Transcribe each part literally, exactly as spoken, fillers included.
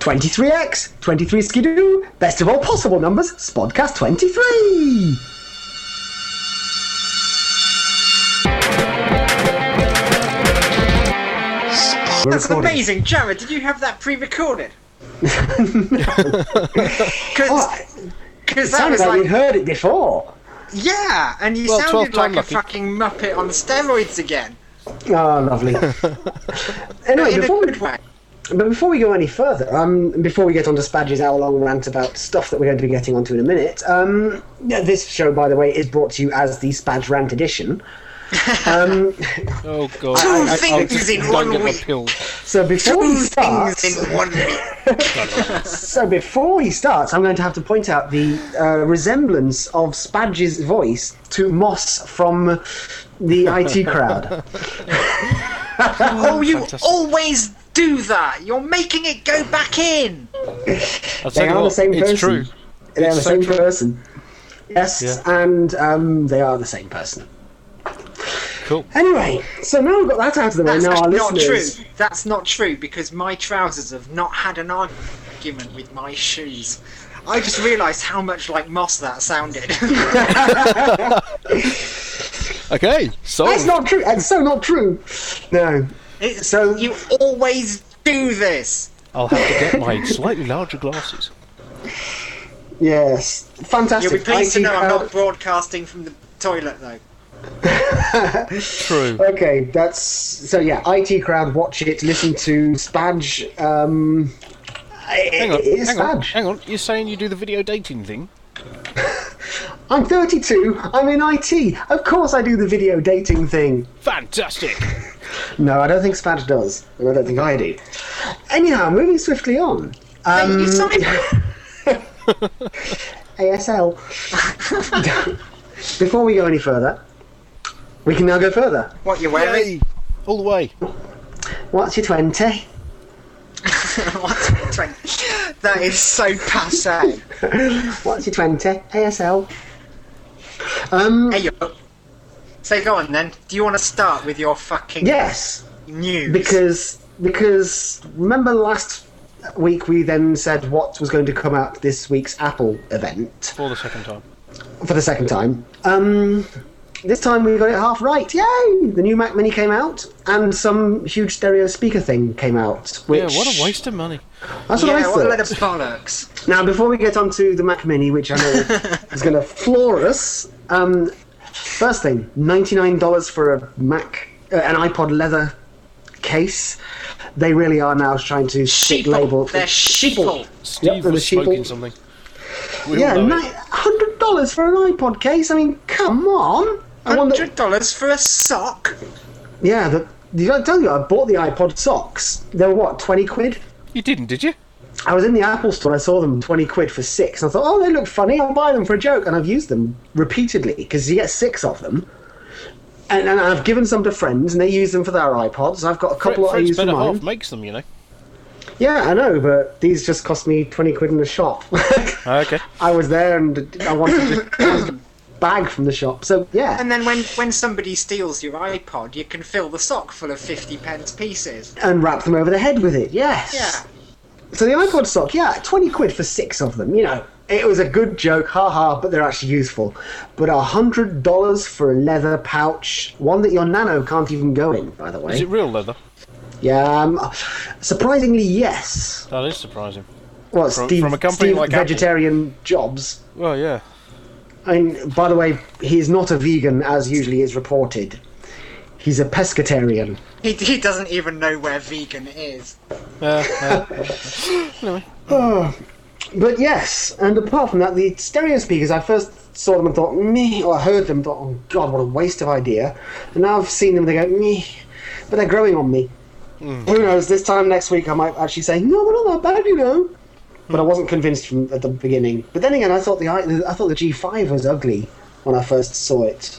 twenty-three X, twenty-three Skidoo, best of all possible numbers, Spodcast twenty-three! That's amazing. Jared, did you have that pre-recorded? Because Oh, it that sounded was like, like... we heard it before. Yeah, and you Well, sounded like a lucky. fucking Muppet on steroids again. Oh, lovely. Anyway, In a before we, good way. but before we go any further, um, before we get on to Spadge's hour-long rant about stuff that we're going to be getting onto in a minute, um, yeah, this show, by the way, is brought to you as the Spadge Rant Edition. Um, Oh god. Two I, I, things I'll just in go and one get my week. pills. so before he Two starts, things in one week. so before he starts, I'm going to have to point out the uh, resemblance of Spadge's voice to Moss from the I T crowd. Oh, you Fantastic. always do that. You're making it go back in. I'll They tell you are the what, same it's person. true. They are It's the so same true. person. Yes, Yeah. and um, they are the same person. Cool. Anyway, so now we've got that out of the way. That's Now our not listeners. true. That's not true because my trousers have not had an argument with my shoes. I just realised how much like Moss that sounded. Okay, so That's not true. It's so not true. No. It's, So- you always do this. I'll have to get my slightly larger glasses. Yes. Fantastic. You'll be pleased to I T know I'm crowd- not broadcasting from the toilet though. True. Okay, that's so. Yeah, I T crowd, watch it, listen to Spadge. Um, Hang on, it is hang on, Spadge. hang on. You're saying you do the video dating thing? I'm thirty-two. I'm in I T. Of course, I do the video dating thing. Fantastic. No, I don't think Spadge does, and I don't think I do. Anyhow, moving swiftly on. Um, you signed A S L. Before we go any further, we can now go further. what you're wearing. Yay. All the way. What's your twenty? What's your twenty? That is so passe. What's your twenty? A S L. Um, Hey yo. So go on then. Do you want to start with your fucking yes, news? because because remember last week we then said what was going to come out this week's Apple event For the second time. for the second time. Um, this time we got it half right. Yay! The new Mac Mini came out, and some huge stereo speaker thing came out. Which, Yeah, what a waste of money. That's what yeah, I what a load of thought. bollocks. Now, before we get on to the Mac Mini, which I know is going to floor us, um, first thing, ninety-nine dollars for a Mac, uh, an iPod leather case. They really are now trying to stick Sheeple. label. They're sheeple. Steve Yep, they're was the sheeple. smoking something. We Yeah, all know one hundred dollars for an iPod case. I mean, come on. I wonder. Hundred dollars for a sock. Yeah, the, did I tell you I bought the iPod socks? They were what, twenty quid? it. You didn't, did you? I was in the Apple store and I saw them twenty quid for six. And I thought, oh, they look funny. I'll buy them for a joke. And I've used them repeatedly because you get six of them. And, and I've given some to friends and they use them for their iPods. I've got a couple that I Fred's use for Better mine. Half makes them, you know. Yeah, I know, but these just cost me twenty quid in the shop. Okay. I was there and I wanted to I wanted a bag from the shop. So, yeah. And then when, when somebody steals your iPod, you can fill the sock full of fifty pence pieces. And wrap them over the head with it, yes. Yeah. So the iPod sock, yeah, twenty quid for six of them, you know. It was a good joke, haha, but they're actually useful. But one hundred dollars for a leather pouch, one that your Nano can't even go in, by the way. Is it real leather? Yeah, um, surprisingly, yes. That is surprising. What, From- Steve, from a company Steve like Apple. Vegetarian Jobs? Well, yeah. I mean, by the way, he is not a vegan, as usually is reported. He's a pescatarian. He, he doesn't even know where vegan is. Uh, uh, anyway. But yes, and apart from that, the stereo speakers, I first saw them and thought, meh, or I heard them and thought, oh god, what a waste of idea. And now I've seen them and they go, meh, but they're growing on me. Mm. Who knows, this time next week I might actually say, no, they're not that bad, you know. But I wasn't convinced from at the beginning. But then again, I thought the I, I thought the G five was ugly when I first saw it.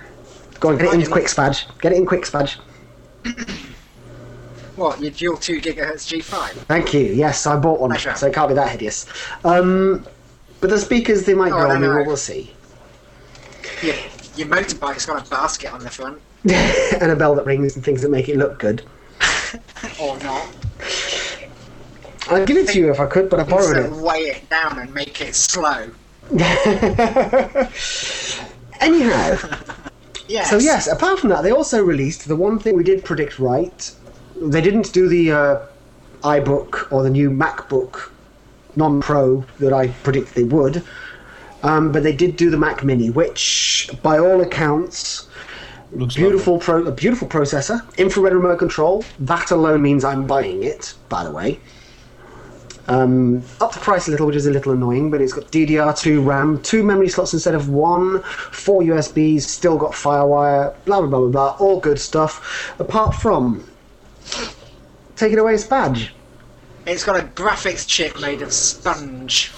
Go on, get it in quick, Spadge. Get it in quick, Spadge. What, your dual two gigahertz G five? Thank you. Yes, I bought one, Pleasure. so it can't be that hideous. Um, but the speakers, they might Oh, grow I on me, know. we'll we'll see. Your, your motorbike's got a basket on the front. And a bell that rings and things that make it look good. Or not. I'd give it to you if I could, but I borrowed Sort it. of weigh it down and make it slow. Anyhow, Yes. so yes, apart from that, they also released the one thing we did predict right. They didn't do the uh, iBook or the new MacBook non-Pro that I predicted they would, um, but they did do the Mac Mini, which, by all accounts, Looks beautiful pro- a beautiful processor, infrared remote control. That alone means I'm buying it, by the way. Um, up the price a little, which is a little annoying, but it's got D D R two RAM, two memory slots instead of one, four U S Bs, still got FireWire, blah blah blah blah blah, all good stuff. Apart from, take it away, it's badge. It's got a graphics chip made of sponge.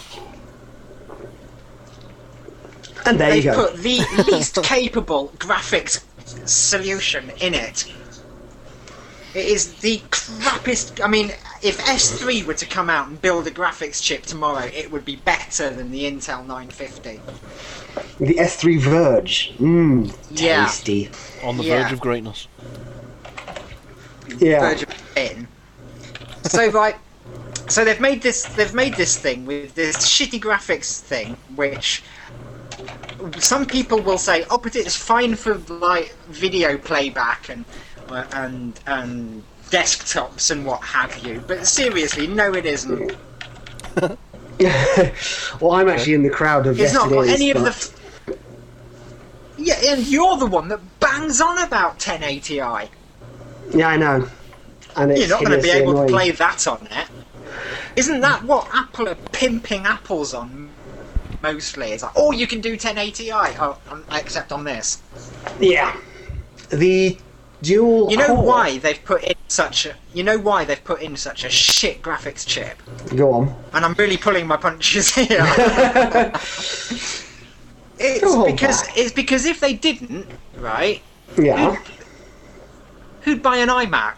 And there They you go. put the least capable graphics solution in it. It is the crappiest. I mean, if S three were to come out and build a graphics chip tomorrow, it would be better than the Intel nine fifty. The S three Verge, mmm, Yeah. tasty. On the Yeah. verge of greatness. Yeah. Verge of in. So like, so they've made this. They've made this thing with this shitty graphics thing, which some people will say, "Oh, but it's fine for like video playback and uh, and and desktops and what have you." But seriously, no, it isn't. Well, I'm actually in the crowd of It's yes, not it got is, any of the. but- F- yeah, and you're the one that bangs on about ten eighty i. Yeah, I know. And it's You're not going to be hideously able annoying. to play that on it. Isn't that what Apple are pimping apples on? Mostly, it's like, oh, you can do ten eighty i, oh, on, except on this. Yeah. The dual. You know core- why they've put in such a. You know why they've put in such a shit graphics chip? Go on. And I'm really pulling my punches here. It's Go on, because back. it's because if they didn't, right, Yeah. who'd buy an iMac?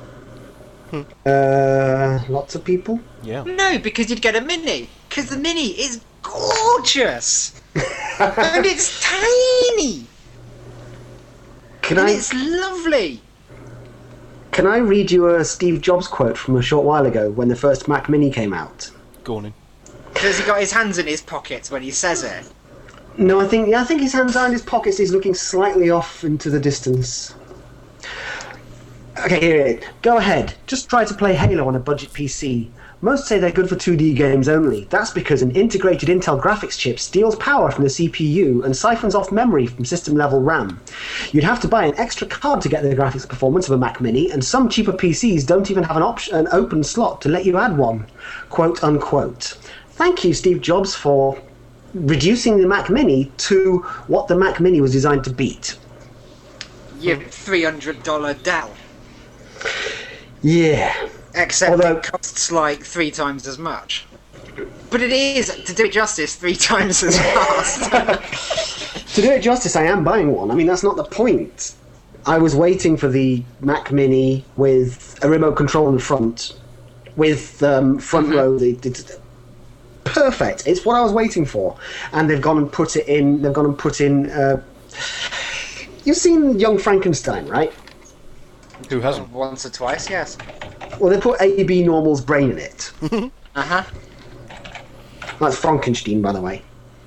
Uh, lots of people. Yeah. No, because you'd get a Mini. Because the Mini is gorgeous. And it's tiny. Can And I it's lovely. can I read you a Steve Jobs quote from a short while ago when the first Mac Mini came out? Go on in. Has he got his hands in his pockets when he says it? No, I think yeah, I think his hands are in his pockets. He's looking slightly off into the distance. Okay, here it is. Go ahead. Just try to play Halo on a budget P C. Most say they're good for two D games only. That's because an integrated Intel graphics chip steals power from the C P U and siphons off memory from system-level RAM. You'd have to buy an extra card to get the graphics performance of a Mac Mini, and some cheaper P Cs don't even have an option, an open slot to let you add one. Quote unquote. Thank you, Steve Jobs, for reducing the Mac Mini to what the Mac Mini was designed to beat. Your three hundred dollars Dell. Yeah. Except Although- it costs like three times as much. But it is, to do it justice, three times as fast. To do it justice, I am buying one. I mean, that's not the point. I was waiting for the Mac Mini with a remote control in the front, with um, front row. The, the, perfect. It's what I was waiting for, and they've gone and put it in. They've gone and put in. Uh, you've seen Young Frankenstein, right? Who hasn't? Once or twice, yes. Well, they put A B Normal's brain in it. Uh-huh. That's Frankenstein, by the way.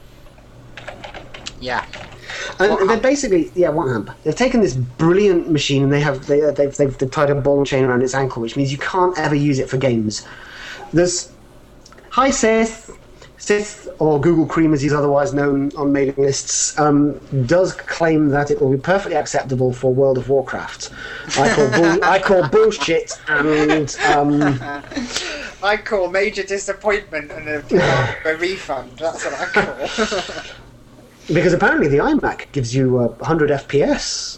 Yeah. And What they're happened? basically, yeah, what happened? They've taken this brilliant machine and they have they, uh, they've, they've they've tied a ball and chain around its ankle, which means you can't ever use it for games. There's Hi Sith, Sith or Google Cream as he's otherwise known on mailing lists, um, does claim that it will be perfectly acceptable for World of Warcraft. I call bull, I call bullshit and um, I call major disappointment and a, a refund. That's what I call. because apparently the iMac gives you uh, one hundred F P S.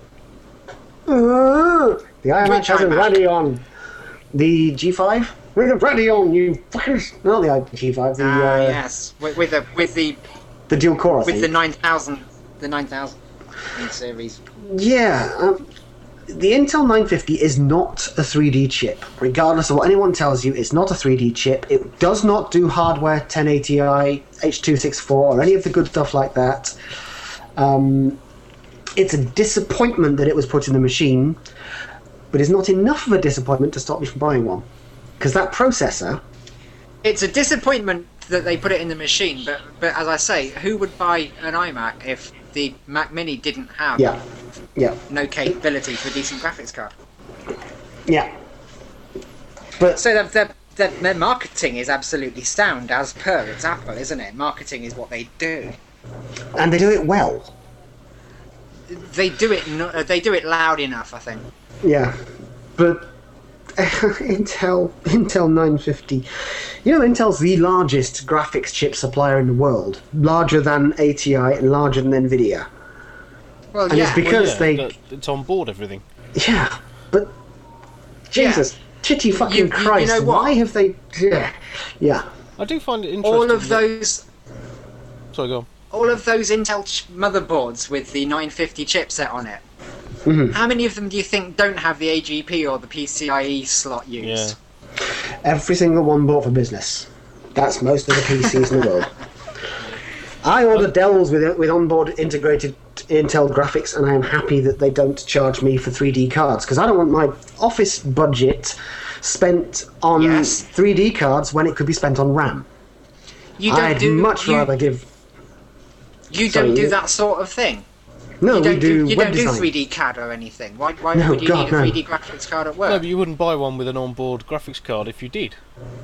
Uh, the iMac Which has a iMac? Radeon. The G five? With a Radeon, you fuckers! Not the i- G five, the, Ah, uh, yes. With, with the with the the dual core, I with the think. nine thousand the nine thousand series. Yeah, um, the Intel nine fifty is not a three D chip. Regardless of what anyone tells you, it's not a three D chip. It does not do hardware ten eighty i, H two sixty-four, or any of the good stuff like that. Um, it's a disappointment that it was put in the machine, but it's not enough of a disappointment to stop me from buying one. because that processor. It's a disappointment that they put it in the machine, but but as I say, who would buy an iMac if the Mac Mini didn't have Yeah, yeah, no capability for a decent graphics card? yeah. But So their, their, their, their marketing is absolutely sound, as per. It's Apple, isn't it? Marketing is what they do. and they do it well. They do it. No, uh, they do it loud enough, I think. Yeah, but Intel Intel nine fifty. You know, Intel's the largest graphics chip supplier in the world, larger than A T I and larger than Nvidia. Well, And yeah. it's because Well, yeah, they, that- it's on board everything. yeah, but Jesus, titty fucking You- you- you Christ, know what? why have they? Yeah, yeah, I do find it interesting. all of that- those, Sorry, go on. all of those Intel ch- motherboards with the nine fifty chipset on it. Mhm. How many of them do you think don't have the A G P or the PCIe slot used? Yeah. every single one bought for business. That's most of the P Cs in the world. I order Dells with with onboard integrated Intel graphics, and I am happy that they don't charge me for three D cards because I don't want my office budget spent on Yes. three D cards when it could be spent on RAM. You don't I'd do. much you, rather give. you sorry, don't do you- that sort of thing. No, you we don't do, You web don't design. do three D C A D or anything. Why? Why No, would you God, need a no. three D graphics card at work? No, but you wouldn't buy one with an onboard graphics card if you did.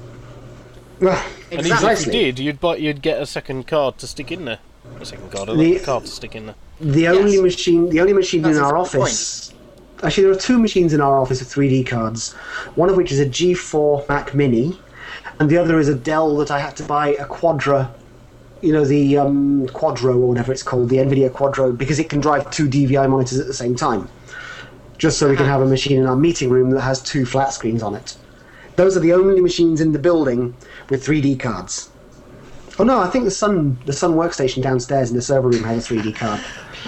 Well, And even if you Precisely. did, you'd buy, you'd get a second card to stick in there. A second card, a The- card to stick in there. the only Yes. machine, the only machine That's in our exactly the office. Actually, there are two machines in our office with three D cards. One of which is a G four Mac Mini, and the other is a Dell that I had to buy a Quadra. You know, the um, Quadro or whatever it's called, the NVIDIA Quadro, because it can drive two D V I monitors at the same time. Just so we can have a machine in our meeting room that has two flat screens on it. Those are the only machines in the building with three D cards. Oh no, I think the Sun the Sun workstation downstairs in the server room has a three D card.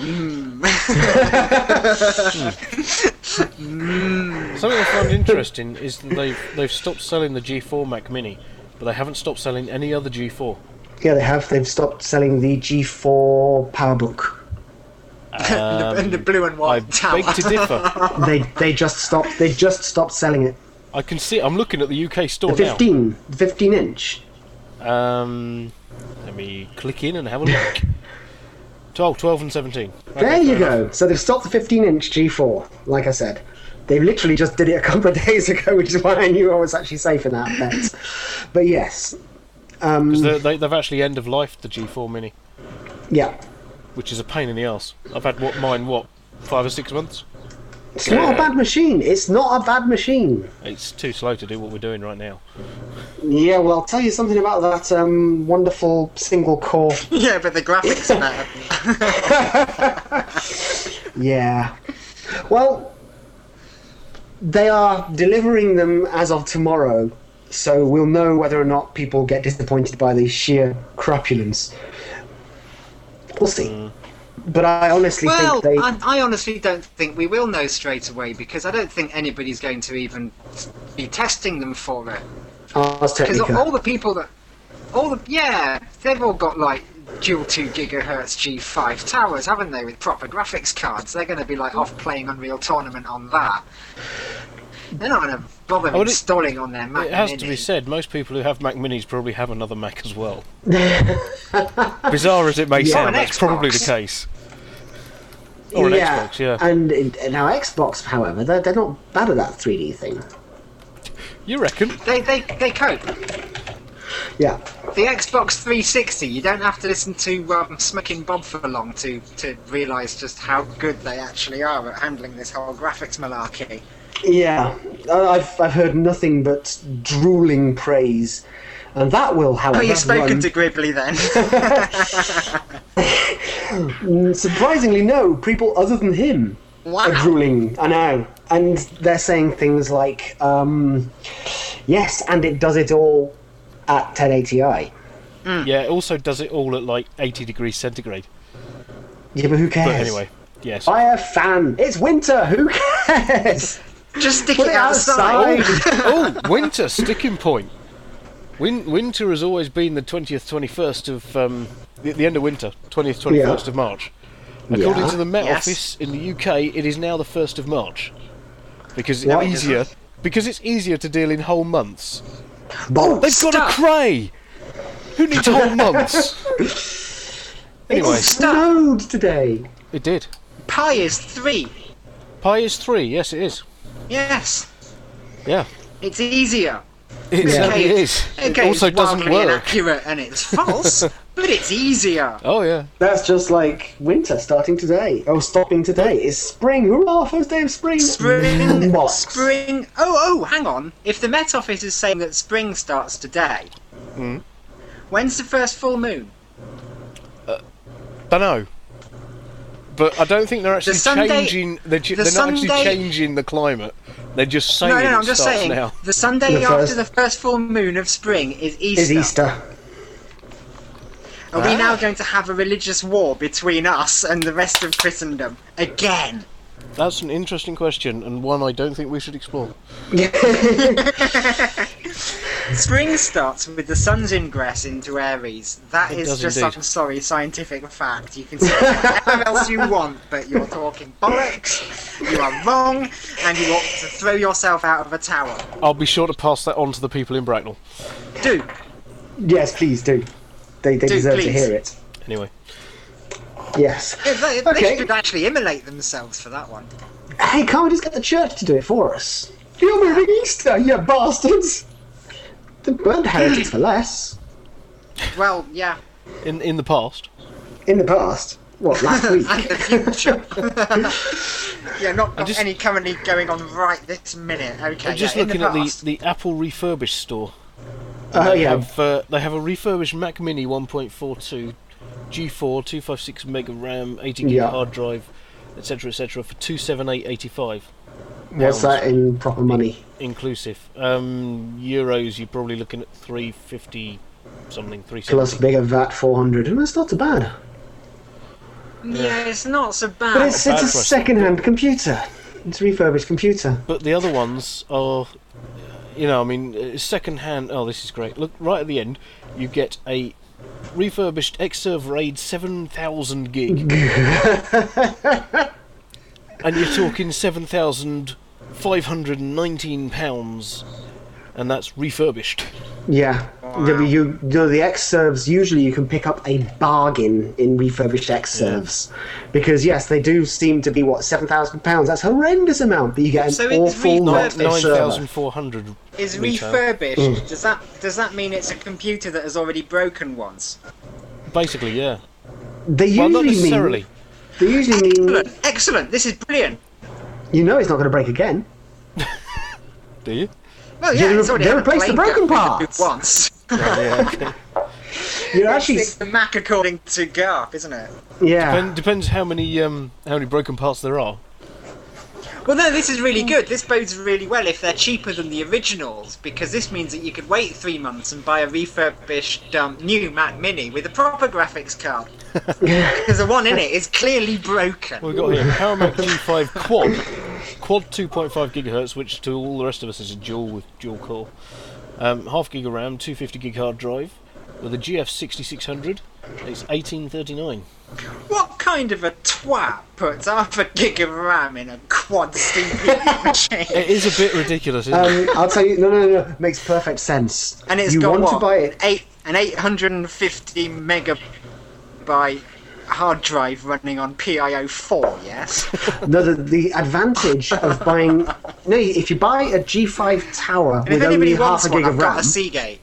Something I find interesting is that they've they've stopped selling the G four Mac Mini, but they haven't stopped selling any other G four. Yeah, they have. They've stopped selling the G four PowerBook. and, the, and the Um, blue and I white tower. beg to differ. They they just stopped. They just stopped selling it. I can see. I'm looking at the U K store The now. fifteen, the fifteen inch. Um, let me click in and have a look. twelve, twelve and seventeen. Okay, There you fair go. enough. So they've stopped the fifteen inch G four. Like I said, they literally just did it a couple of days ago, which is why I knew I was actually safe in that bet. But yes, um, 'Cause they, they, they've actually end of life the G four Mini, yeah, which is a pain in the arse. I've had what mine what five or six months. it's not a bad machine. It's not a bad machine. It's too slow to do what we're doing right now. Yeah, well, I'll tell you something about that um, wonderful single core. Yeah, but the graphics are better. Yeah. Well, they are delivering them as of tomorrow, so we'll know whether or not people get disappointed by the sheer crapulence. We'll see. But I honestly Well, think they. I, I honestly don't think we will know straight away because I don't think anybody's going to even be testing them for it. Ars Because Technica. all the people that, all the yeah, they've all got like dual two gigahertz G five towers, haven't they, with proper graphics cards? They're going to be like off playing Unreal Tournament on that. They're not going to bother Oh, it- installing on their Mac It has Mini. to be said, most people who have Mac Minis probably have another Mac as well. Bizarre as it may Yeah. sound, Or an that's probably the Xbox. case. Or an yeah. Xbox, yeah. And, and now Xbox, however, they're, they're not bad at that three D thing. You reckon? They they they cope. Yeah. The Xbox three sixty, you don't have to listen to um, Smoking Bob for long to to realise just how good they actually are at handling this whole graphics malarkey. Yeah. I- I've, I've heard nothing but drooling praise. And that will, Oh, however, you've spoken run- to Gribbly then. Mm, surprisingly, no. People other than him are Wow. drooling. I know, and they're saying things like, um, "Yes, and it does it all at ten eighty i." Yeah, it also does it all at like eighty degrees centigrade. Yeah, but who cares? But anyway, yes. Buy a fan. It's winter. Who cares? Just stick Put it it outside. outside. Oh, winter, sticking point. Win- winter has always been the twentieth, twenty-first of... Um, the, the end of winter, twentieth, twenty-first Yeah. of March. According Yeah. to the Met Yes. Office in the U K, it is now the first of March. Because it's What? easier because it's easier to deal in whole months. Bollocks. They've got Stuff. a Cray! Who needs whole months? Anyway, It snowed today. it did. Pi is three. Pi is three, yes it is. Yes. Yeah. It's easier. It Yeah. certainly Okay, is. It Okay, also it's doesn't wildly work. inaccurate and it's false, but it's easier. Oh yeah. That's just like winter starting today. Oh, stopping today. It's spring. Hurrah, first day of spring. Spring, Bollocks. spring. Oh, oh, hang on. If the Met Office is saying that spring starts today, Mm. when's the first full moon? Dunno. But I don't think they're actually Sunday- changing. They're, ch- the they're not actually Sunday- changing the climate. They're just saying No, no, no, it I'm just starts saying now. the Sunday The after first- the first full moon of spring is Easter. Is Easter. Are we Ah. now going to have a religious war between us and the rest of Christendom again? That's an interesting question and one I don't think we should explore. Spring starts with the sun's ingress into Aries. That It is does just, indeed. I'm sorry, scientific fact. You can say whatever else you want, but you're talking bollocks, you are wrong, and you ought to throw yourself out of a tower. I'll be sure to pass that on to the people in Bracknell. Do. Yes, please do. They, they Do, deserve to please. hear it. Anyway. Yes. Yeah, they, they Okay. should actually immolate themselves for that one. Hey, can't we just get the church to do it for us? You're moving Easter, you bastards! They burned heretics for less. Well, yeah, In in the past. In the past. What, last week? and the future. yeah, not, not just- any currently going on right this minute. Okay, I'm just yeah, looking in at the the, past. the Apple refurbished store. Oh, They yeah. have uh, they have a refurbished Mac Mini one point four two, G four, two fifty-six mega RAM, eighty gig Yeah. hard drive, et cetera, et cetera, for two seven eight eighty-five What's that in proper money? inclusive. Um, euros, you're probably looking at three fifty something, three Plus seventy. bigger V A T four hundred. And that's not too bad. Yeah, it's not so bad. But it's, bad it's a for us. second-hand computer. It's a refurbished computer. But the other ones are, you know, I mean, uh, second-hand. Oh, this is great. Look, right at the end, you get a refurbished Xserve RAID seven thousand gig, and you're talking seven thousand five hundred nineteen pounds, and that's refurbished. Yeah. Wow. You, you know, the X-Serves, usually you can pick up a bargain in refurbished X-Serves. Because, yes, they do seem to be, what, seven thousand pounds? That's a horrendous amount, but you get an So it's awful lot refurbished. of Nine server. thousand four hundred. Is retail. refurbished. Mm. Does that does that mean it's a computer that has already broken once? Basically, yeah. They Well, not usually necessarily. mean... They usually mean... Excellent, excellent. This is brilliant. You know it's not going to break again. Do you? Well, yeah, They it's already re- they had a replaced the plane broken go parts. once. yeah. Okay. You're actually... It's the Mac according to Garp, isn't it? Yeah. Depend, depends how many um how many broken parts there are. Well, no, this is really good. This bodes really well if they're cheaper than the originals, because this means that you could wait three months and buy a refurbished um, new Mac Mini with a proper graphics card. Because the one in it is clearly broken. We've got here Paramount G five Quad, Quad two point five gigahertz, which to all the rest of us is a dual with dual core. Um, half gig of RAM, two fifty gig hard drive, with a G F sixty-six hundred. It's eighteen thirty-nine. What kind of a twat puts half a gig of RAM in a quad C P U machine? It is a bit ridiculous, isn't it? Um, I'll tell you, no, no, no, no, makes perfect sense. And it's you got want what? to buy it. Eight, an eight hundred fifty megabyte hard drive running on P I O four, yes? No, the, the advantage of buying. No, if you buy a G five Tower And with if anybody only half wants a one, gig I've of got RAM, a Seagate.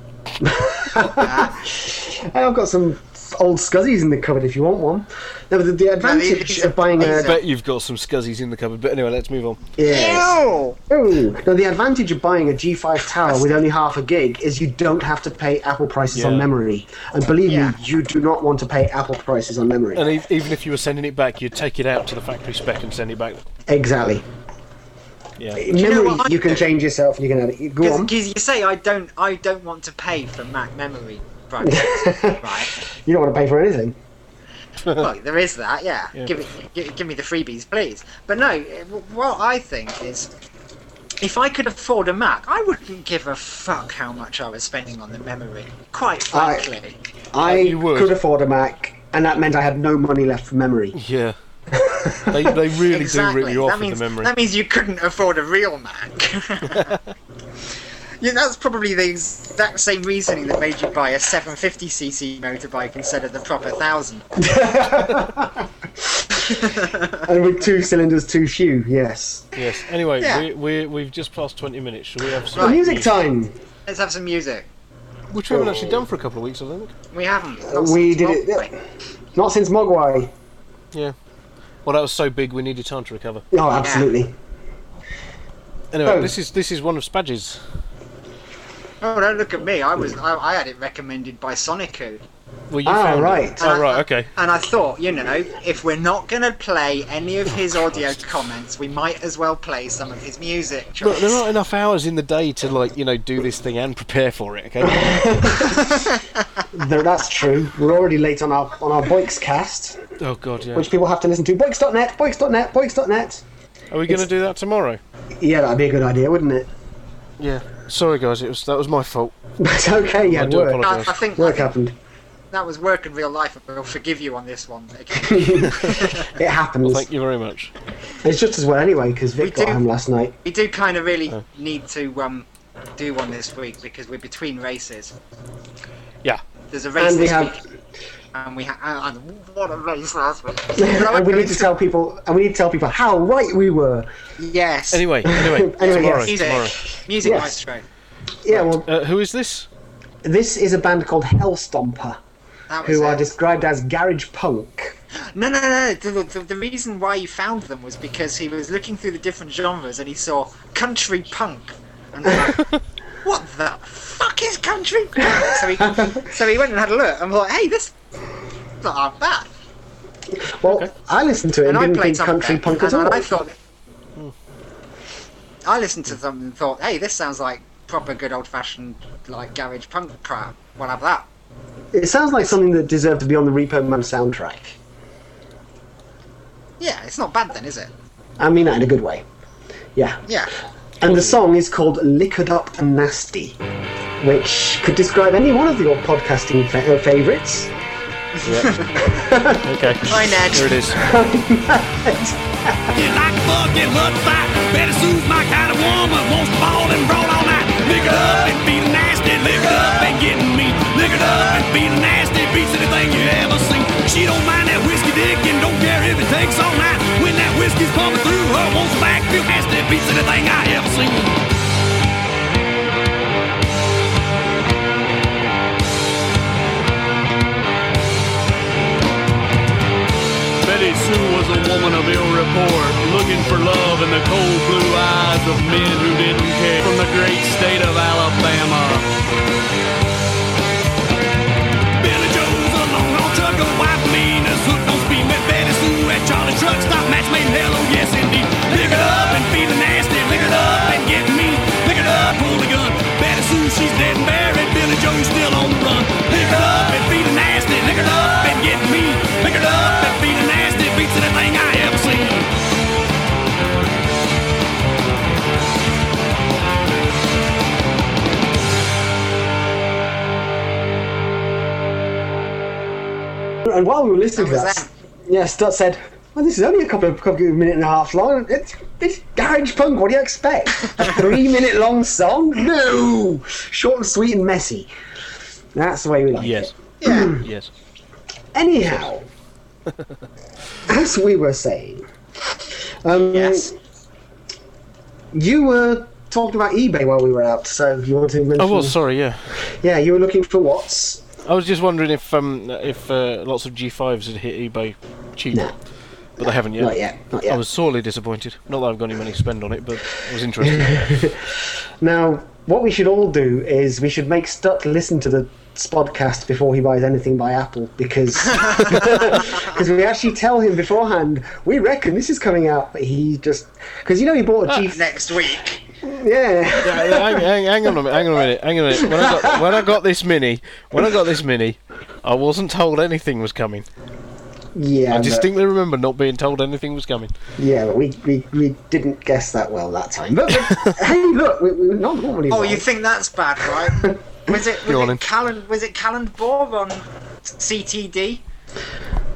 I've got some old scuzzies in the cupboard if you want one. No, but the, the advantage these of are buying I a. amazing. bet you've got some scuzzies in the cupboard, but anyway, let's move on. Yes. Ew! Ooh. No, the advantage of buying a G five Tower with only half a gig is you don't have to pay Apple prices Yeah. on memory. And believe Yeah. me, you do not want to pay Apple prices on memory. And e- even if you were sending it back, you'd take it out to the factory spec and send it back. Exactly. Yeah. Memory, know you, what I can do? change yourself. You can add it. Go on. Because you say I don't, I don't want to pay for Mac memory prices, right? You don't want to pay for anything. Well, there is that, yeah. Yeah. Give, it, give, give me the freebies, please. But no, eh, what I think is, if I could afford a Mac, I wouldn't give a fuck how much I was spending on the memory. Quite I- frankly. I you would. could afford a Mac, and that meant I had no money left for memory. Yeah. They they really exactly. do rip you off that means, with the memory. That means you couldn't afford a real Mac. Yeah, that's probably the exact same reasoning that made you buy a seven fifty c c motorbike instead of the proper one thousand. And with two cylinders too few, yes. Yes. Anyway, Yeah. we we we've just passed twenty minutes. Shall we have some Right. Right. Music time! Let's have some music. Which we haven't actually done for a couple of weeks, I think. We haven't. Uh, Not we since did it. Mogwai. Not since Mogwai. Yeah. Well, that was so big we needed time to recover. Oh, absolutely. Anyway, Oh. this is this is one of Spadge's. Oh, don't look at me. I was I, I had it recommended by Sonicu. Well, you Ah, found right. It. Oh, right. Okay. And I thought, you know, if we're not going to play any of his audio comments, we might as well play some of his music. Look, there choice. aren't enough hours in the day to, like, you know, do this thing and prepare for it. Okay. Though that's true. We're already late on our on our Boix cast, Oh God, yeah. which people have to listen to. Boix dot net, Boix dot net, Boix dot net. Are we going to it's- do that tomorrow? Yeah, that'd be a good idea, wouldn't it? Yeah. Sorry, guys. It was that was my fault. It's okay, yeah, I do work. I, apologise. I think, I Work think happened. that was work in real life, and we'll forgive you on this one. It happens. Well, thank you very much. It's just as well anyway, because Vic We got do- home last night. We do kind of really Oh. need to um, do one this week because we're between races. Yeah. There's a race And we this have- week, and we ha- and what a race last week. And we need to tell people, and we need to tell people how right we were. Yes. Anyway, anyway, Anyway, tomorrow, yes. Music. tomorrow. Music Yes. maestro. Yeah, well, Uh, who is this? this is a band called Hellstomper, That was who it. are described as garage punk. No, no, no. The, the, the reason why he found them was because he was looking through the different genres and he saw country punk. And was like, what the fuck is country punk? So he, so he went and had a look and was like, hey, this is not half bad. Well, Okay. I listened to it and, And I didn't played think some country of them, punk at and all. I thought, I listened to them and thought, hey, this sounds like proper good old-fashioned like garage punk crap. We'll have that. It sounds like something that deserved to be on the Repo Man soundtrack. Yeah, it's not bad then, is it? I mean that in a good way. Yeah. Yeah. And the song is called Liquored Up and Nasty, which could describe any one of your podcasting fa- uh, favourites. Yeah. Okay. Hi, Ned. Here it is. You like fuck, get mud fight. Betty Sue's my kind of woman. Wants to ball and brawl all night. Lick it up and feel nasty. Lick it up and getting me. Lick it up and feel nasty. Beats anything you ever seen. She don't mind that whiskey dick and don't care if it takes all night. When that whiskey's pumping through her, wants back, feel nasty. Beats anything I ever seen. Betty Sue was a woman of ill report, looking for love in the cold blue eyes of men who didn't care. From the great state of Alabama. Billy Joe's a long-haul trucker, wife mean as hook on speed. Met Betty Sue at Charlie Truck Stop, match made in hell, oh yes indeed. Lick it up and feeling nasty, lick it up and get me. Lick it up, pull the gun. Betty Sue, she's dead and buried. Billy Joe's still on the run. Lick it up and feeling nasty, lick it up and get me. Lick it up and feeling nasty, beats anything I ever seen. And while we were listening That to was that, yeah, Stut said, well, this is only a couple of, couple of minute and a half long. It's, it's garage punk, what do you expect? A three minute long song? No! Short and sweet and messy. That's the way we like Yes. it. Yeah. Yes. Anyhow, as we were saying, um, Yes. you were talking about eBay while we were out, so you want to mention... I was sorry. Yeah. Yeah, you were looking for what's... I was just wondering if um if uh, lots of G fives had hit eBay cheap, No. but they haven't yet. Not yet, not yet. I was sorely disappointed. Not that I've got any money to spend on it, but I was interested. Now, what we should all do is we should make Stut listen to the Spodcast before he buys anything by Apple, because because we actually tell him beforehand, we reckon this is coming out, but he just... Because, you know, he bought a G... Next week. Yeah. hang, hang, hang on a minute. Hang on a minute. Hang on a minute. When I got when I got this mini, when I got this mini, I wasn't told anything was coming. Yeah, I but- distinctly remember not being told anything was coming. yeah, but we, we, we didn't guess that well that time. But, but hey, look, we, we're not normally Oh, right. you think that's bad, right? Was it Go on was then. it Callan was it Callan Bohr on C T D?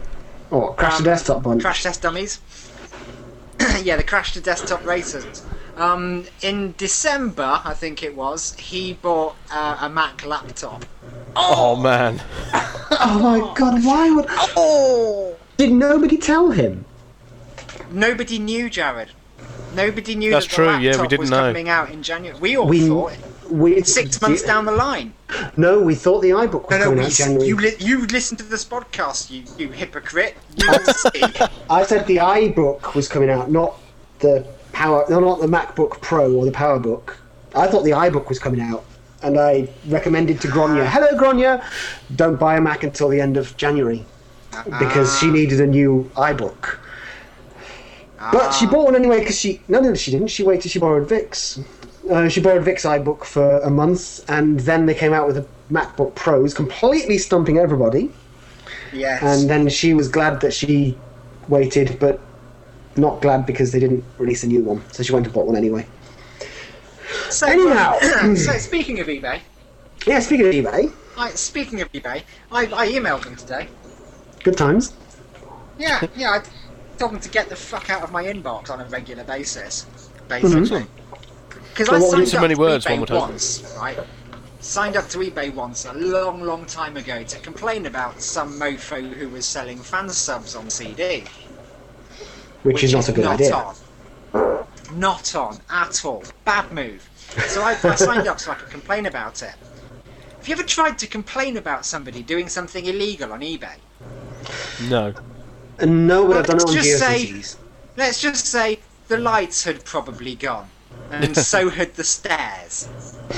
Oh, Crash Um, the Desktop bunch. Crash Test Dummies. Yeah, the Crash to Desktop Racers. Um, in December, I think it was, he bought uh, a Mac laptop. Oh man. Oh my god, why would... Oh! Did nobody tell him? Nobody knew, Jared. Nobody knew That's that the true, laptop yeah, we didn't was know. coming out in January. We all We, thought we six months down the line. No, we thought the iBook was No, no, coming we, out January. you, li- you listened to this podcast, you, you hypocrite. You will see. I said the iBook was coming out, not the power, no, not the MacBook Pro or the PowerBook. I thought the iBook was coming out, and I recommended to Gronya, hello Gronya, don't buy a Mac until the end of January, because she needed a new iBook. But she bought one anyway because she... No, no, she didn't. She waited. She borrowed Vic's. Uh, she borrowed Vic's iBook for a month, and then they came out with a MacBook Pros, completely stumping everybody. Yes. And then she was glad that she waited, but not glad because they didn't release a new one. So she went and bought one anyway. So, Anyhow. so speaking of eBay, Yeah, speaking of eBay, I, speaking of eBay, I, I emailed them today. good times. Yeah, yeah, I told them to get the fuck out of my inbox on a regular basis, basically. Because Well, I what- signed so up many to words, eBay one would hope. once, right? Signed up to eBay once a long, long time ago to complain about some mofo who was selling fan subs on C D. Which, is not a good not idea. on. Not on at all. Bad move. So I, I signed up so I could complain about it. Have you ever tried to complain about somebody doing something illegal on eBay? No. And no, but Well, I've done it let's on just say- GeoCities. Let's just say the lights had probably gone, and so had the stairs.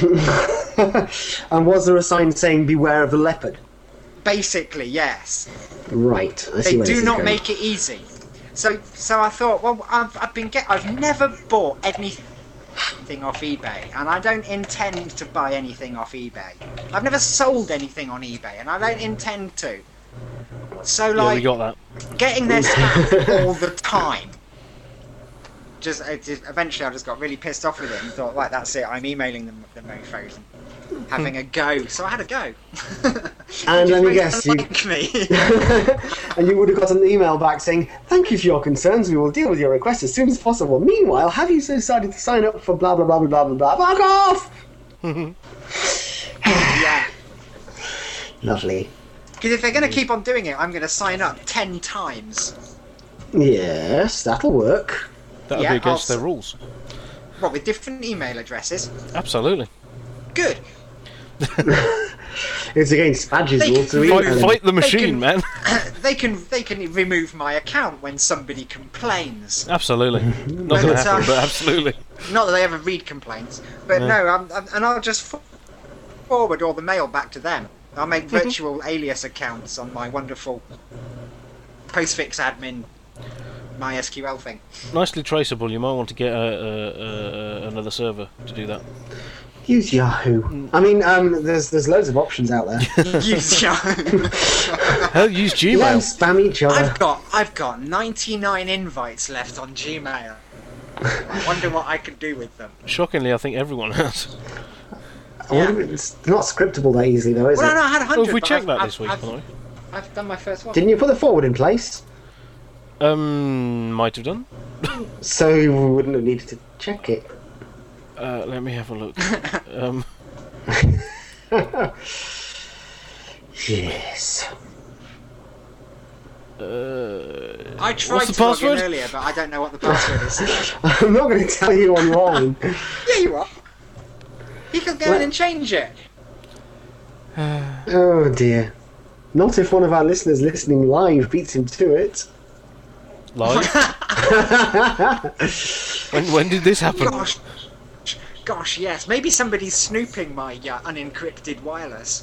And was there a sign saying "Beware of the leopard"? Basically, yes. Right. I see They where this do is not going. make it easy. So, so I thought, well, I've, I've been get, I've never bought anything off eBay, and I don't intend to buy anything off eBay. I've never sold anything on eBay, and I don't intend to. So, Yeah, we like, got that. getting their spam all the time. Just, it just eventually, I just got really pissed off with it and thought, right, that's it. I'm emailing them the mofos and having a go. So I had a go. And Just let me really guess, you- unlike me. And you would have got an email back saying, "Thank you for your concerns. We will deal with your request as soon as possible. Meanwhile, have you decided to sign up for blah blah blah blah blah blah blah? Fuck off!" Yeah. Lovely. Because if they're going to keep on doing it, I'm going to sign up ten times. Yes, that'll work. That would Yeah, be against I'll their rules. What, with different email addresses? Absolutely. Good. It's against Badger's They rules to can- Fight, email them. fight the They machine, can- man. they can they can remove my account when somebody complains. Absolutely. Not going But, to happen, uh, but absolutely. Not that they ever read complaints, but Yeah. no, I'm, I'm, and I'll just f- forward all the mail back to them. I'll make virtual alias accounts on my wonderful postfix admin MySQL thing. Nicely traceable. You might want to get a, a, a, another server to do that. Use Yahoo. I mean, um, there's there's loads of options out there. Use Yahoo. Hell, use Gmail. Let them spam each other. I've got I've got ninety-nine invites left on Gmail. I wonder what I could do with them. Shockingly, I think everyone has. I wonder if it's not scriptable that easily, though, is Well, it? no, no, I had a Well, hundred. if we but check I've, that I've, this week, I've, by the way. I've done my first one. Didn't you put the forward in place? Um, might have done. So you wouldn't have needed to check it. Uh, let me have a look. um, Yes. uh, I tried what's the to log in password? earlier, but I don't know what the password is. I'm not going to tell you online. Yeah, you are. You can go in What? and change it. Oh dear. Not if one of our listeners listening live beats him to it. live. when when did this happen? Gosh, gosh, yes. Maybe somebody's snooping my uh, unencrypted wireless.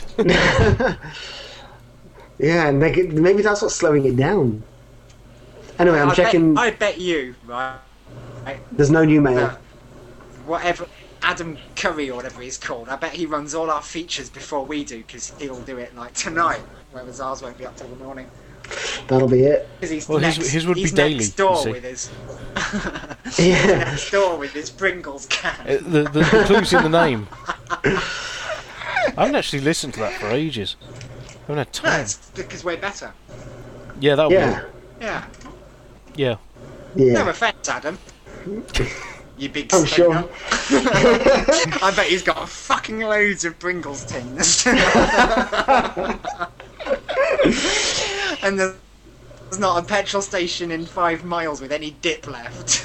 Yeah, and they get- maybe that's what's slowing it down. Anyway, I'm I checking. Bet, I bet you, right? There's no new mail. Uh, whatever, Adam Curry or whatever he's called. I bet he runs all our features before we do, because he'll do it like tonight, whereas ours won't be up till the morning. That'll be it. Because he's Well, his- next, his would be he's daily, next you door see. with his Yeah. next door with his Pringles can. Uh, the, the, the clue's in the name. I haven't actually listened to that for ages. I haven't had No, time. it's because we're better. Yeah, that'll Yeah. Yeah. be it. Yeah. Yeah. No offence, Adam. You big I'm stoner. sure. I bet he's got fucking loads of Pringles tins. And there's there's not a petrol station in five miles with any dip left.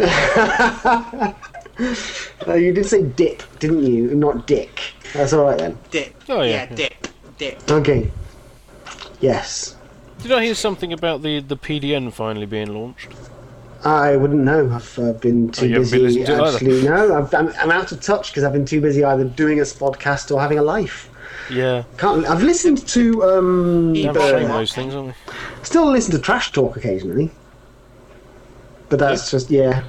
Uh, you did say dip, didn't you? Not dick. That's all right then. Dip. Oh, yeah, yeah, yeah. dip. Dip. Okay. Yes. Did I hear something about the, the P D N finally being launched? I wouldn't know. I've uh, been too Oh, you haven't been busy. listening to it either? Actually, no. I've, I'm, I'm out of touch because I've been too busy either doing a podcast or having a life. Yeah. Can't. I've listened to. Um, Damn Uh, shame those things, aren't they? still listen to Trash Talk occasionally. But that's just yeah.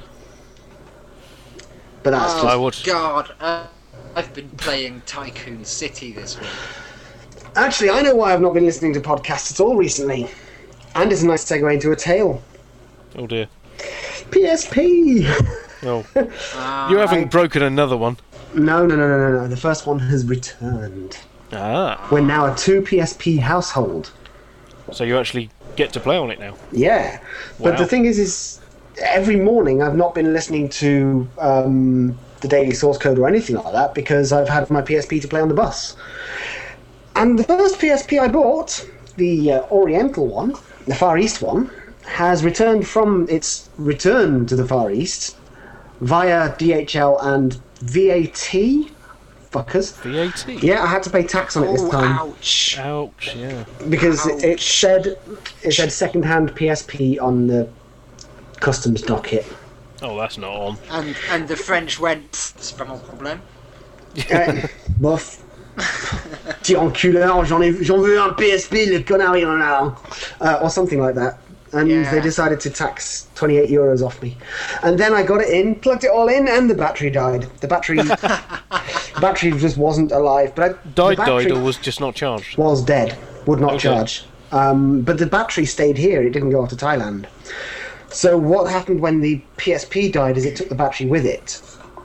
But that's Oh, I just watched. God. Uh, I've been playing Tycoon City this week. actually I know why I've not been listening to podcasts at all recently, and it's a nice segue into a tale. Oh dear. P S P. Oh. Uh, You haven't I- broken another one. No, no, no, no, no, no. The first one has returned. Ah. We're now a two P S P household. So you actually get to play on it now. Yeah, but Wow. the thing is, is every morning I've not been listening to um, the Daily Source Code or anything like that because I've had my P S P to play on the bus. And the first P S P I bought, the uh, Oriental one, the Far East one, has returned from its return to the Far East via D H L and V A T. Fuckers. V A T. Yeah, I had to pay tax on it this Oh, time. ouch. Ouch, yeah. Because it, it Ouch. said it said second-hand P S P on the customs docket. Oh, that's not on. And, and the French went, "Pff, c'est pas mon problème." Euh, bof. Petit enculeur, j'en ai, j'en veux un P S P, le connard il en a un. Uh, or something like that. And Yeah. they decided to tax twenty-eight euros off me. And then I got it in, plugged it all in, and the battery died. The battery, the battery just wasn't alive. But I, Died, the battery died, or was just not charged? was dead, would not Okay. charge. Um, but the battery stayed here, it didn't go off to Thailand. So what happened when the P S P died is it took the battery with it.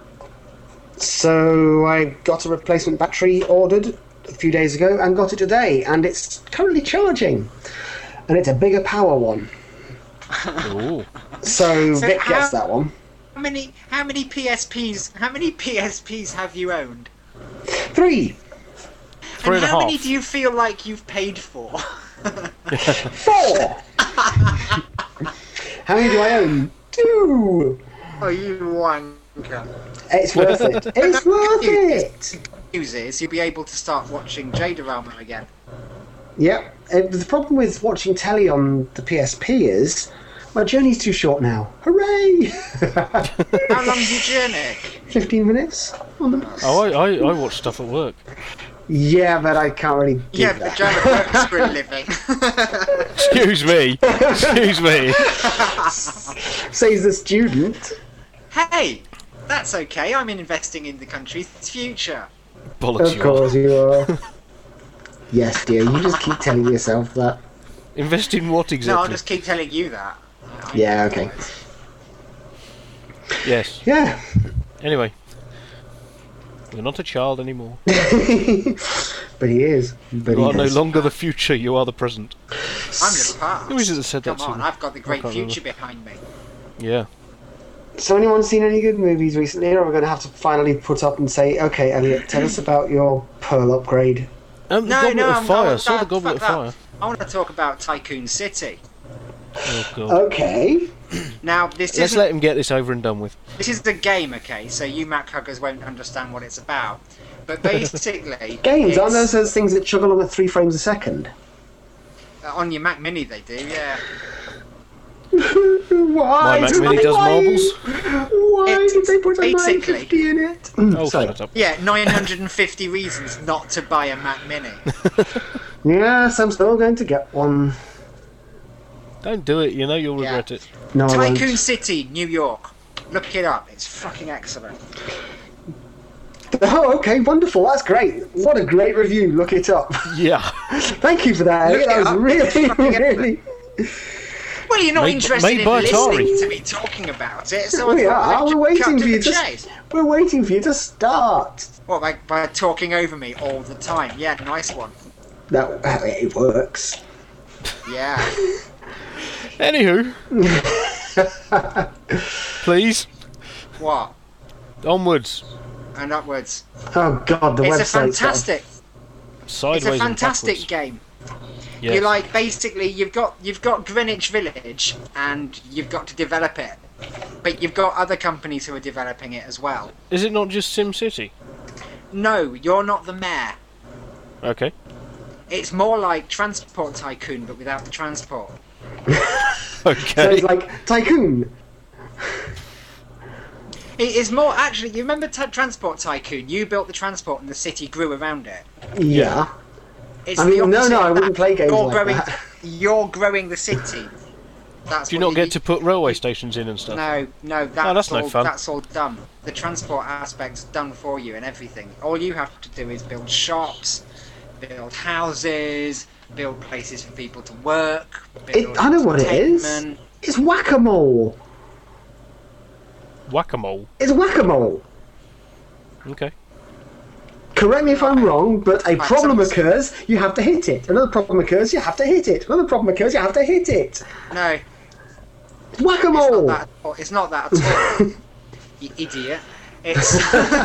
So I got a replacement battery ordered a few days ago and got it today, and it's currently charging. And it's a bigger power one. Ooh. So, So Vic how- gets that one. How many, how many P S Ps, how many P S Ps have you owned? Three! Three and a how half. many do you feel like you've paid for? Four! How many do I own? Two! Oh, you wanker. It's worth it. It's worth it! News is you'll be able to start watching Jadarama again. Yep. Uh, the problem with watching telly on the P S P is my journey's too short now. Hooray! How long's your journey? Fifteen minutes on the bus. Oh, I, I, I watch stuff at work. Yeah, but I can't really do Yeah, that. but Jonah works for a living. Excuse me. Excuse me. Says the student. Hey, that's okay. I'm investing in the country's future. Bollocks Of you are. course you are. Yes, dear. You just keep telling yourself that. Invest in what No, I'll exactly? just keep telling you that. Yeah. Okay. Yes. Yeah. Anyway. You're not a child anymore. But he is. But You he are no is. longer the future, you are the present. I'm the past. Who is it that said Come that to on, me? I've got the great can't future behind me. Yeah. So, anyone seen any good movies recently? Or are we going to have to finally put up and say, "Okay, Elliot, tell us about your Pearl upgrade"? Um, No, Goblet no, of I'm Fire. not. Saw the Fuck Goblet of that. Fire. I want to talk about Tycoon City. Oh god. Okay. Now, this Let's isn't let him get this over and done with. this is the game, okay? So you Mac huggers won't understand what it's about. But basically, Games, aren't it's- those those things that chug along at three frames a second? on your Mac Mini they do, yeah. Why? My Mac did Mini they- does why- marbles. Why It's did they put a basically- nine fifty in it? Mm, Oh, sorry. shut up. Yeah, nine hundred fifty reasons not to buy a Mac Mini. Yes, I'm still going to get one. Don't do it, you know you'll Yeah. regret it. No, I won't. Tycoon City, New York. Look it up. It's fucking excellent. Oh, okay, wonderful. That's great. What a great review. Look it up. Yeah. Thank you for that. Look Elliot. That it was up. really, It's fucking really. Well, you're not Made- interested made by in Atari. listening to me talking about it, so I We thought are. I'd We're cut waiting to for you the to. chase. We're waiting for you to start. What, by, by talking over me all the time? Yeah, nice one. That it works. Yeah. Anywho, please What? onwards. And upwards. Oh God, the It's a website's got fantastic. Sideways It's a and fantastic backwards. game. Yes. You like basically you've got you've got Greenwich Village and you've got to develop it, but you've got other companies who are developing it as well. Is it not just SimCity? No, you're not the mayor. Okay. It's more like Transport Tycoon, but without the transport. So Okay. it's like Tycoon. It is more actually. You remember t- Transport Tycoon? You built the transport, and the city grew around it. Yeah. It's I mean, the no, opposite no, of I wouldn't that. play games you're like growing, that. You're growing the city. That's Do you what not get need- to put railway stations in and stuff? No, no, that's, Oh, that's all, no fun. That's all done. The transport aspect's done for you and everything. All you have to do is build shops, build houses, build places for people to work. It, Build I know what it is. entertainment. It's whack-a-mole. Whack-a-mole. It's whack-a-mole. Okay. Correct me if I'm wrong, but a Right, problem someone's- occurs, you have to hit it. Another problem occurs, you have to hit it. Another problem occurs, you have to hit it. No, It's it's not whack-a-mole. that. At all. It's not that at all. You idiot. It's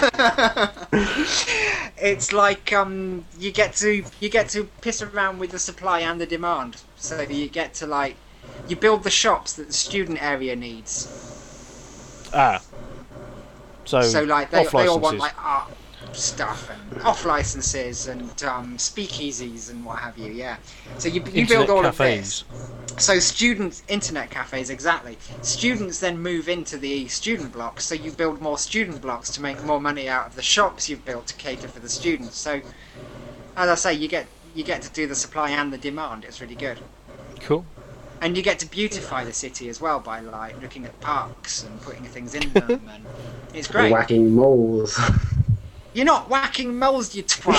it's like um you get to you get to piss around with the supply and the demand. So you get to like you build the shops that the student area needs. Ah. So, So like they, off they all want licenses. like art stuff and off licenses and um, speakeasies and what have you. Yeah. So you you Internet build all cafes. of this. So students, internet cafes, exactly. Students then move into the student blocks. So you build more student blocks to make more money out of the shops you've built to cater for the students. So, as I say, you get you get to do the supply and the demand. It's really good. Cool. And you get to beautify the city as well by like looking at parks and putting things in them, and it's great. Whacking moles. You're not whacking moles, you twat.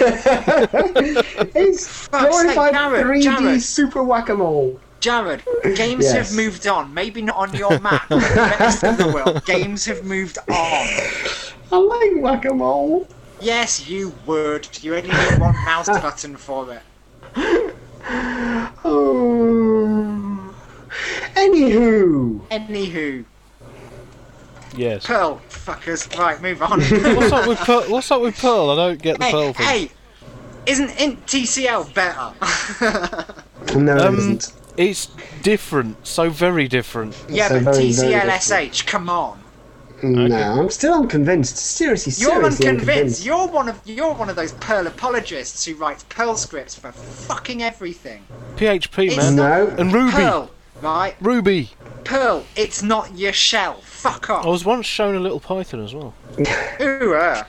It's Fuck's sake, glorified Jared, three D Jared. super whack-a-mole. Jared, games Yes. have moved on. Maybe not on your map, but the rest of the world. Games have moved on. I like whack-a-mole. Yes, you would. You only need one mouse button for it. Oh. Anywho. Anywho, Yes. Pearl, fuckers. Right, move on. What's up with Pearl? What's up with Pearl? I don't get the hey, Pearl thing. hey, isn't Int T C L better? No, it Um, isn't. It's different. So very different. yeah, So but very, T C very L S H, come on. No, I'm still unconvinced. Seriously, You're seriously unconvinced. You're one of you're one of those Perl apologists who writes Perl scripts for fucking everything. P H P, It's man. No. And Ruby. Perl, right? Ruby. Pearl, it's not your shell. Fuck off. I was once shown a little Python as well. Ooh, uh.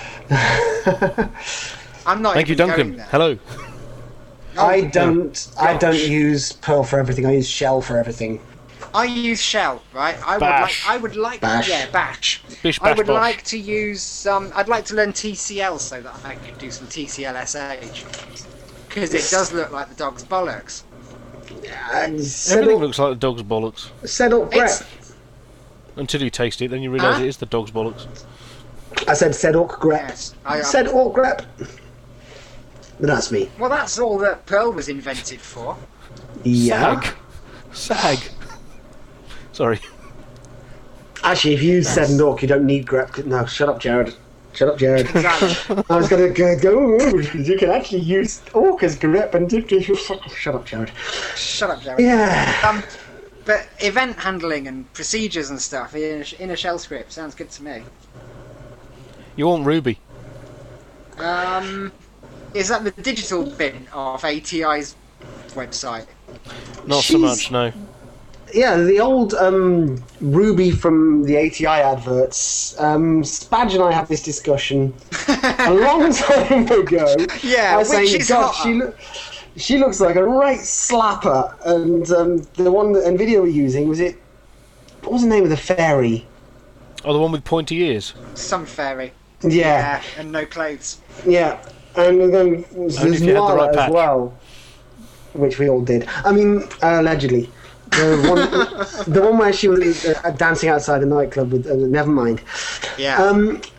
I'm not Thank you, even Duncan. going there. Hello. Oh, I don't. I don't gosh. use Perl for everything. I use Shell for everything. I use shell, right? I Bash. would like. I would like. Bash. Yeah, bash. Bish, I bash, would bosh. like to use. Um, I'd like to learn T C L so that I could do some T C L S H. Because it does look like the dog's bollocks. And Everything Sedok, looks like the dog's bollocks. Sedok It's. Grep. Until you taste it, then you realise Huh? it is the dog's bollocks. I said Sedok Grep. Yes, I, um, Sedok Grep. But that's me. Well, that's all that Perl was invented for. Yeah. Sag. Sag. Sorry. Actually, if you use Sedok, you don't need Grep. No, shut up, Jared. Shut up, Jared. Exactly. I was going to go, oh, you can actually use Orc as Grep and dip Shut up, Jared. Shut up, Jared. Yeah. Um, but event handling and procedures and stuff in a, in a shell script sounds good to me. You want Ruby? Um, is that the digital bit of A T I's website? Not so She's- much, no. Yeah, the old um, Ruby from the A T I adverts. Um, Spadge and I had this discussion a long time ago. Yeah, I was which saying, is God, hotter?" she, loo- she looks like a right slapper. And um, the one that NVIDIA were using, was it... What was the name of the fairy? Oh, the one with pointy ears? Some fairy. Yeah, Yeah, and no clothes. yeah. And then there's Only if you had the Nala right as patch. well, which we all did. I mean, uh, allegedly. The one, the one where she was uh, dancing outside the nightclub with... Uh, never mind. Yeah. Um,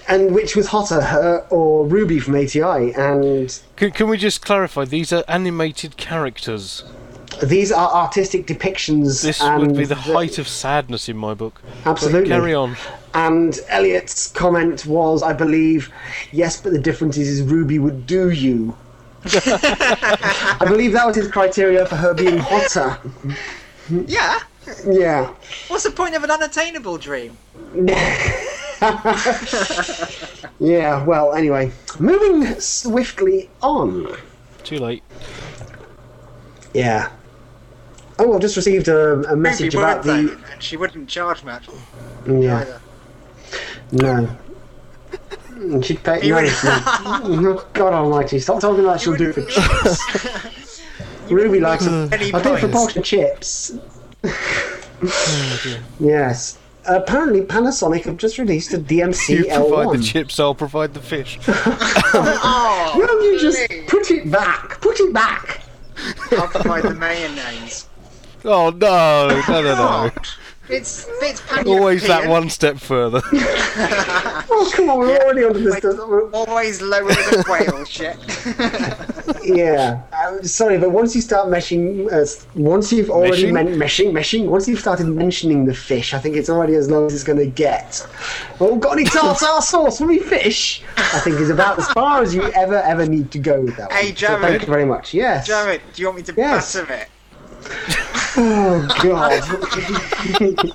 And which was hotter, her or Ruby from A T I? And Can, can we just clarify? These are animated characters. these are artistic depictions. This and would be the height of sadness in my book. Absolutely. Carry on. And Elliot's comment was, I believe, yes, but the difference is, is Ruby would do you. I believe that was his criteria for her being hotter. Yeah. Yeah. What's the point of an unattainable dream? Yeah, well, anyway. Moving swiftly on. Too late. Yeah. Oh, I've just received a, a message Ruby about would, the... though, and she wouldn't charge much. Yeah. Either. No. Mm, She'd pay... You No, would- no. God almighty, stop talking like she'll do it for chips. Ruby likes... A, Any I'll do it for points. portion chips. Oh, dear. Yes. Apparently, Panasonic have just released a D M C You L one. provide the chips, I'll provide the fish. Oh, Will you just really? put it back? Put it back. I'll provide the mayonnaise. Oh no, no, no, no. What? It's it's pan Always that one step further. Oh, come on, we're Yeah. already onto this. Like, stuff. always lower than whale shit. Yeah. I'm sorry, but once you start meshing, uh, once you've already Meshing? men- meshing, meshing, once you've started mentioning the fish, I think it's already as low as it's going to get. Oh, got any tartar sauce for me fish? I think is about as far as you ever, ever need to go with that one. Hey, So thank Jared. you very much. Yes. Jared, do you want me to Yes. butter it? Oh, God.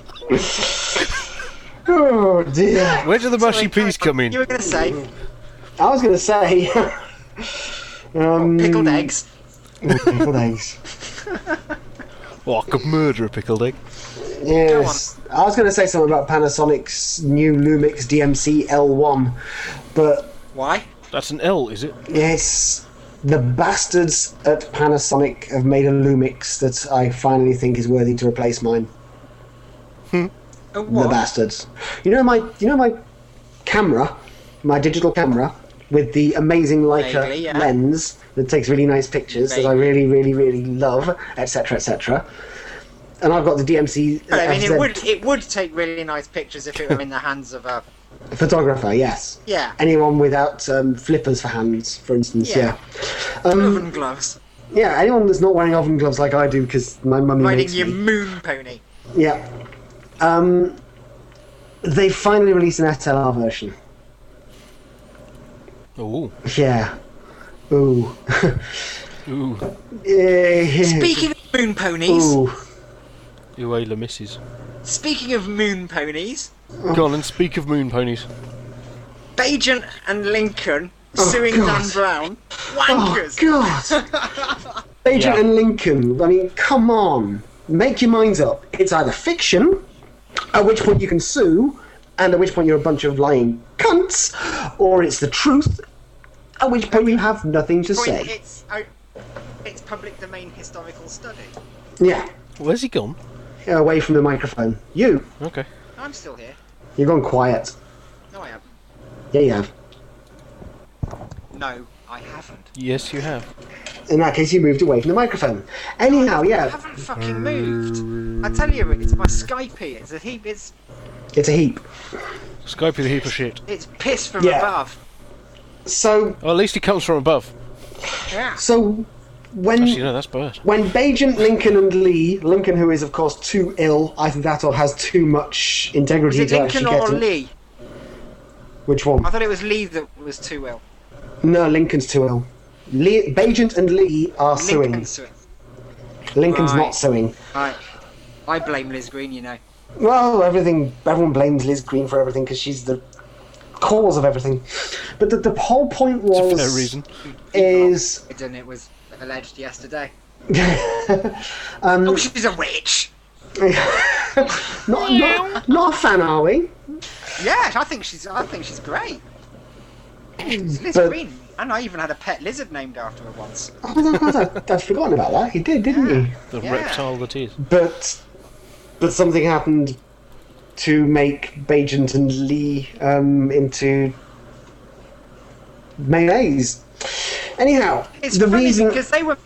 Oh, dear. Where do the mushy peas come in? You were going to say I was going to say... um, pickled eggs. Pickled eggs. Oh, I could murder a pickled egg. Yes. I was going to say something about Panasonic's new Lumix D M C L one, but Why? That's an L, is it? yes, the bastards at Panasonic have made a Lumix that I finally think is worthy to replace mine. A The what? bastards. You know my, you know my camera, my digital camera with the amazing Leica Vaguely, yeah. lens that takes really nice pictures that I Vaguely. really, really, really love, et cetera, et cetera. And I've got the D M C But I mean, F Z it would it would take really nice pictures if it were in the hands of a photographer. Yes. yeah. Anyone without um, flippers for hands, for instance. Yeah. Yeah. Um, Oven gloves. yeah. Anyone that's not wearing oven gloves like I do because my mummy Riding makes your me. moon pony. Yeah. Um, they finally released an S L R version. Ooh. Yeah. Ooh. Ooh. Eh, Speaking of moon ponies, Ooh. Uela misses. speaking of moon ponies, Go on and speak of moon ponies. Bajent and Lincoln Oh, suing God. Dan Brown. Oh Wankers. God. Agent Yeah. and Lincoln. I mean, come on. Make your minds up. It's either fiction, at which point you can sue, and at which point you're a bunch of lying cunts, or it's the truth, at which point you have nothing to Point, say. It's oh, it's public domain historical study. Yeah. Where's he gone? Away from the microphone. You. Okay. I'm still here. You've gone quiet. No, I haven't. Yeah, you have. No, I haven't. Yes, you have. In that case, you moved away from the microphone. Anyhow, I yeah, haven't fucking moved. I tell you, it's my Skype. It's a heap. It's it's a heap. Skype with a heap of shit. it's piss from Yeah. above. So, Oh, at least it comes from above. Yeah. so when Actually, no, that's bad. when Bajent, Lincoln, and Lee, Lincoln, who is of course too ill, either that or has too much Was integrity it to Lincoln actually or get it. Lee? Which one? I thought it was Lee that was too ill. No, Lincoln's too ill. Lee, Bajent and Lee are suing. Lincoln's suing. Lincoln's Right. not suing. Right. I blame Liz Green, you know. Well, everything. Everyone blames Liz Green for everything because she's the cause of everything. But the, the whole point was For no reason. is And it was alleged yesterday. um, Oh, she's a witch. not, not not a fan, are we? Yeah, I think she's. I think she's great. Liz But- Green, and I even had a pet lizard named after her once. Oh my God, I, I'd forgotten about that. You did, didn't you? The Yeah. reptile that is. But but something happened to make Bajent and Lee um, into mayonnaise. Anyhow, It's the funny reason because they were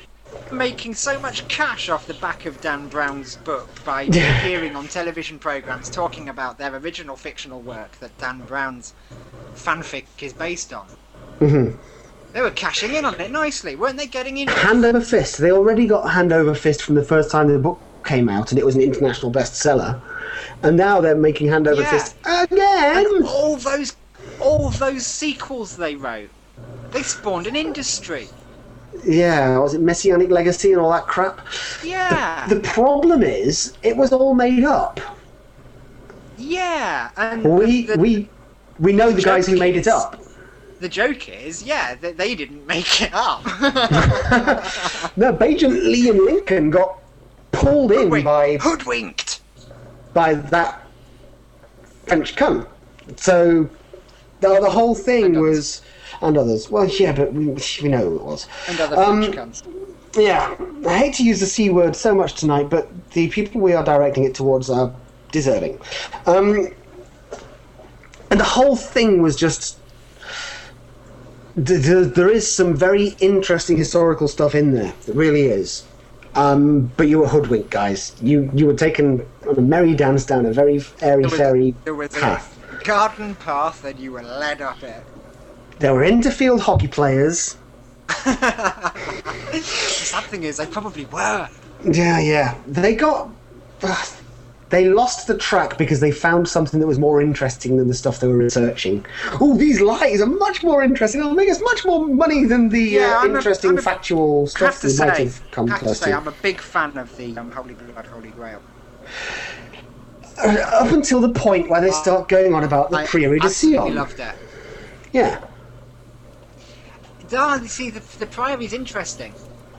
making so much cash off the back of Dan Brown's book by appearing on television programs talking about their original fictional work that Dan Brown's fanfic is based on. Mm-hmm. They were cashing in on it nicely, weren't they? Getting in. Hand Over Fist. They already got Hand Over Fist from the first time the book came out, and it was an international bestseller. And now they're making Hand Over Yeah. Fist again. And all those, all those sequels they wrote, they spawned an industry. Yeah, was it Messianic Legacy and all that crap? Yeah. The problem is, it was all made up. Yeah, and We the, we we know the guys who joke made it is- up. the joke is, yeah, they, they didn't make it up. No, Agent Liam Lincoln got pulled in Hoodwinked. by Hoodwinked. by that French cunt. So the, the whole thing And others. was, and others. Well, yeah, but we, we know who it was. And other Um, French cunts. Yeah, I hate to use the C word so much tonight, but the people we are directing it towards are deserving. Um, and the whole thing was just. th- th- There is some very interesting historical stuff in there. There really is. Um, but you were hoodwinked, guys. You you were taken on a merry dance down a very airy There was, fairy there was path. a garden path and you were led up it. There were interfield hockey players. The sad thing is, they probably were. Yeah, yeah. They got. ugh, they lost the track because they found something that was more interesting than the stuff they were researching. Oh, these lies are much more interesting. They'll make us much more money than the Yeah, uh, I'm a- interesting I'm a- factual I stuff have to they might say, have come have to close say, to. I'm a big fan of the um, Holy Blood, Holy Grail. Uh, up until the point where they start going on about the I Prairie de absolutely Sion. loved it. Yeah. Ah, you see, the, the Priory's interesting.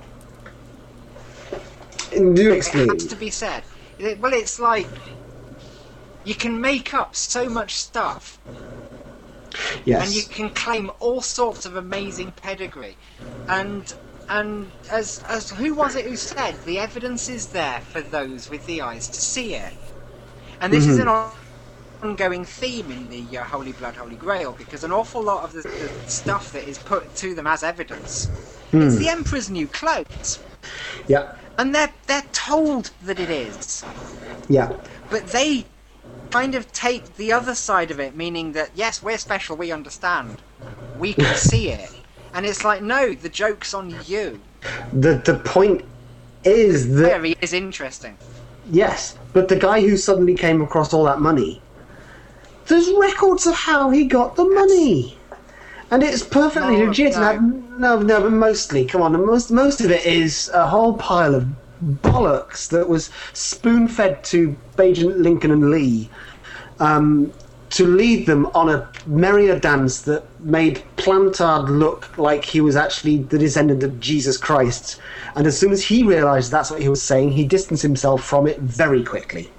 Do It explain. has to be said. It- well, it's like you can make up so much stuff, Yes. and you can claim all sorts of amazing pedigree, and and as as who was it who said the evidence is there for those with the eyes to see it, and this is an on- ongoing theme in the uh, Holy Blood, Holy Grail, because an awful lot of the, the stuff that is put to them as evidence, it's the Emperor's new clothes, Yeah. and they're they're told that it is. Yeah. But they kind of take the other side of it, meaning that, yes, we're special, we understand. We can see it. And it's like, no, the joke's on you. The the point is that Very is interesting. yes, but the guy who suddenly came across all that money, there's records of how he got the money, and it's perfectly No, legit. no. And I, no, no, but mostly, come on, most most of it is a whole pile of bollocks that was spoon-fed to Agent Lincoln and Lee um, to lead them on a merrier dance that made Plantard look like he was actually the descendant of Jesus Christ. And as soon as he realised that's what he was saying, he distanced himself from it very quickly.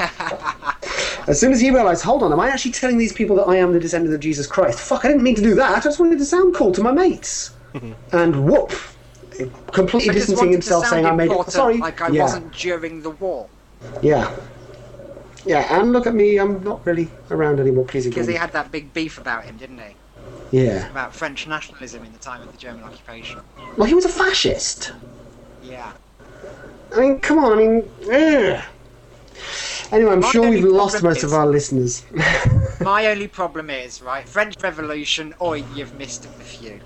As soon as he realised, hold on, am I actually telling these people that I am the descendant of Jesus Christ? Fuck, I didn't mean to do that. I just wanted to sound cool to my mates. And whoop, completely I just distancing wanted himself, to sound saying I made it. important, Sorry, like I yeah, wasn't during the war. yeah, yeah. And look at me, I'm not really around anymore. Please Because ignore he me. had that big beef about him, didn't he? Yeah. About French nationalism in the time of the German occupation. Well, he was a fascist. Yeah. I mean, come on. I mean, ugh. Anyway, I'm My sure only we've lost problem most of is- our listeners. My only problem is, right, French Revolution, oi, you've missed a few.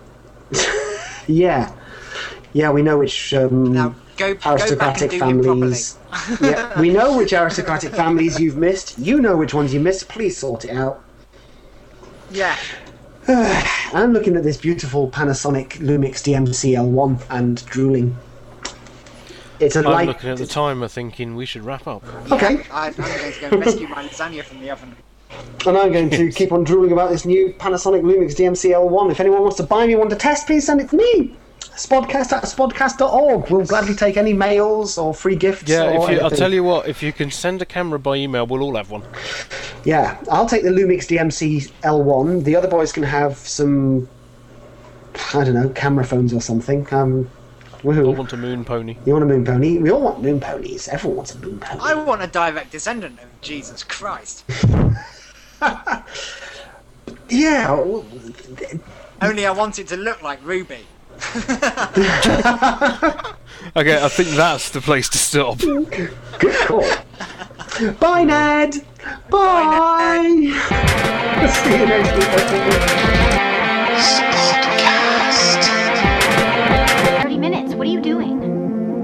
Yeah, yeah. We know which um, Now, go, go back and aristocratic do it properly. families. Yeah, we know which aristocratic families you've missed. You know which ones you missed. Please sort it out. Yeah. I'm looking at this beautiful Panasonic Lumix D M C L one and drooling. It's a I'm light. looking at the timer thinking we should wrap up. Okay, I, I'm going to go and rescue my lasagna from the oven. and I'm going to keep on drooling about this new Panasonic Lumix D M C L one. If anyone wants to buy me one to test, please send it to me. Spodcast at spodcast dot org. We'll gladly take any mails or free gifts. Yeah, or if you, I'll anything. tell you what, if you can send a camera by email, we'll all have one. Yeah, I'll take the Lumix D M C L one. The other boys can have some, I don't know, camera phones or something. Um, I woohoo. want a moon pony. You want a moon pony? We all want moon ponies. Everyone wants a moon pony. I want a direct descendant of Jesus Christ. Yeah. well, Only I want it to look like Ruby. Okay, I think that's the place to stop. Good call. Bye, Ned. Bye. See you next week. thirty minutes. What are you doing?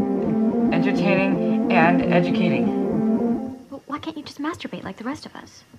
Entertaining and educating. Well, why can't you just masturbate like the rest of us?